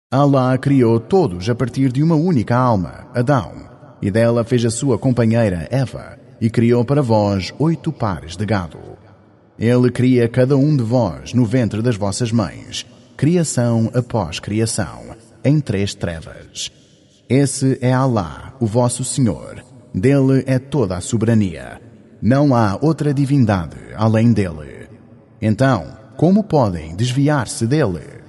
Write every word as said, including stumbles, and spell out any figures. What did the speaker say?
Allah criou todos a partir de uma única alma, Adão, e dela fez a sua companheira Eva, e criou para vós oito pares de gado. Ele cria cada um de vós no ventre das vossas mães, criação após criação, em três trevas. Esse é Allah, o vosso Senhor. Dele é toda a soberania. Não há outra divindade além dele. Então, como podem desviar-se dele?